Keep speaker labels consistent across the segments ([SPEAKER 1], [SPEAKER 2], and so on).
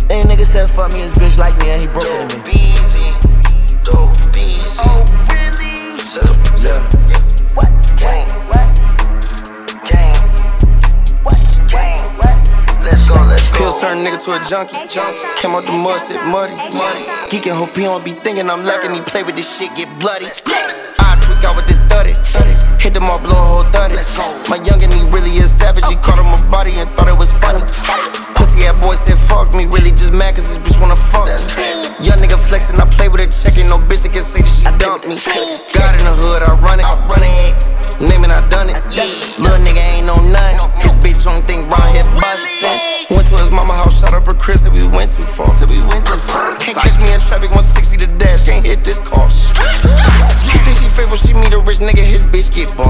[SPEAKER 1] Any nigga said fuck me, his bitch like me and he broke it to me.
[SPEAKER 2] Dope Beezy.
[SPEAKER 1] Oh, really?
[SPEAKER 2] Yeah.
[SPEAKER 1] What?
[SPEAKER 2] Gang.
[SPEAKER 1] What?
[SPEAKER 2] Gang.
[SPEAKER 1] What?
[SPEAKER 2] Gang.
[SPEAKER 1] What?
[SPEAKER 2] Let's go.
[SPEAKER 3] Pills turn nigga to a junkie. Came out the mud, sit muddy. Geekin' hope he don't be thinking I'm lacking. He play with this shit, get bloody. I tweak out with this 30. Hit them all, blow a whole 30. My youngin', he really is savage. He caught him a body and thought it was funny. Pussy ass boy said fuck me, really just mad cause this bitch wanna fuck me. Young nigga flexin', I play with her checkin'. No bitch that can say that she dumped me. God in the hood, I run it. Name it, I done it. Little nigga ain't no none. His bitch only think round here bustin'. Went to his mama house, shot up her Chris, and we went too far. Can't catch me in traffic, 160 the dash, can't hit this car. He think she faithful, she meet a rich nigga, his bitch get bought.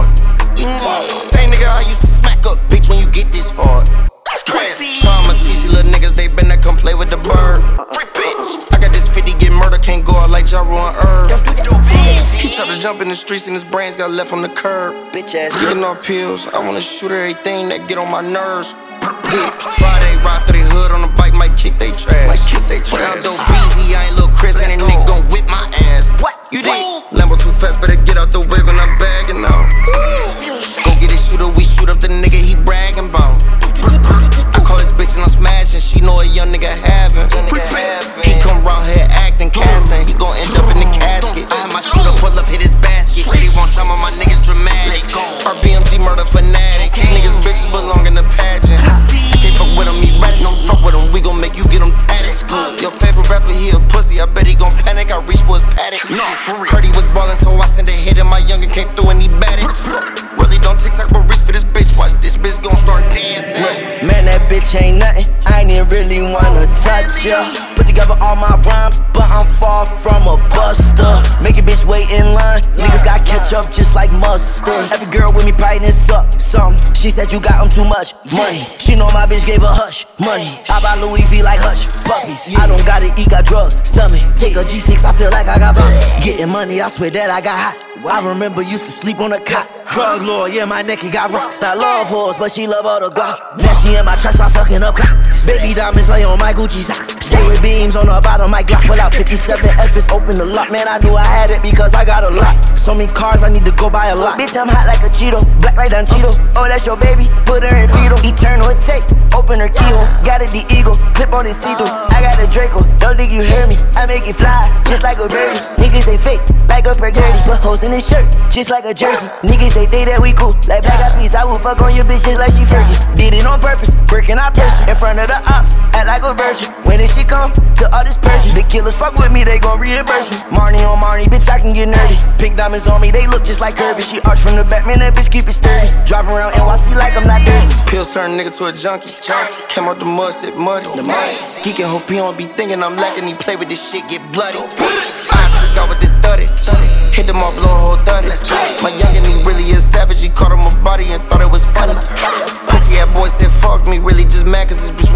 [SPEAKER 3] Same nigga I used to smack up, bitch, when you get this hard. Tryna teach you little niggas, they been that come play with the bird. I got this 50, get murder, can't go out like Ja Rule and Irv. He tried to jump in the streets and his brains got left on the curb.
[SPEAKER 1] Bitch ass.
[SPEAKER 3] Freaking off pills, I wanna shoot everything that get on my nerves. Friday, ride through the hood on the bike, might kick they trash. But I'm dope Beezy, I ain't Lil Chris, and that nigga gon' whip my ass. What? You did? Lambo too fast, better get out the whip and I'm bagging out. Go get a shooter, we shoot up the nigga he bragging about. I call this bitch and I'm smashing, she know a young nigga having. He come round here acting, casting, he gon' end up in the casket. I had my shooter pull up, hit his basket. Said he won't drama, my niggas dramatic. Our BMG murder fanatic. These niggas bitches belong in the pageant. I can't fuck with him, he rap, don't fuck with him. We gon' make you get him tatted. Your favorite rapper, he a pussy, I bet he gon' panic. I reach for his paddock. Curdy was ballin', so I sent a hit and my youngin' came through and he batted. Really don't TikTok, but reach for this bitch. Watch this bitch gon' start dancing.
[SPEAKER 1] Man, that bitch ain't nothing. I ain't even really wanna touch ya. Put together all my rhymes, but I'm far from a buster. Make a bitch wait in line. Niggas got ketchup just like mustard. Every girl with me brighten up some. She said you got too much money. She know my bitch gave her hush money. I buy Louis V like hush puppies. I don't gotta eat, got drug stomach. Take a G6, I feel like I got vomit. Getting money, I swear that I got hot. I remember used to sleep on a cot. Drug lord, yeah, my neck, he got rocks. I love hoes, but she love all the guap. Now she in my trust while sucking up cock. Baby diamonds lay on my Gucci socks. Stay with beams on the bottom, my Glock. Pull out 57 F's, open the lock. Man, I knew I had it because I got a lot. So many cars, I need to go buy a lot. Bitch, I'm hot like a Cheeto, black like Don Cheeto. Oh, that's your baby, put her in fetal. Eternal take, open her keyhole. Got it, the eagle, clip on the see-through. I got a Draco, don't think you hear me. I make it fly, just like a birdie. Niggas, they fake, like a Purgerty. Put hoes in his shirt, just like a jersey. Niggas, they think that we cool, like Black Eyed Peas. I will fuck on your bitch just like she Fergie. Did it on purpose, breaking our purse. In front of the ops, act like a virgin. When this shit come to all this purchase, the killers fuck with me, they gon' reimburse me. Marnie on Marnie, bitch, I can get nerdy. Pink diamonds on me, they look just like Kirby. She arch from the back, man, that bitch keep it sturdy. Drive around NYC like I'm not dirty.
[SPEAKER 3] Pills turn nigga to a junkie. Came out the mud, sit muddy. Geekin' hope he don't be thinking I'm lacking. He play with this shit, get bloody. I tweak out with this 30. Hit them all, blow a whole 30. My youngin', he really is savage. He caught him a body and thought it was funny. Pussy ass boy said fuck me, really just mad cause this bitch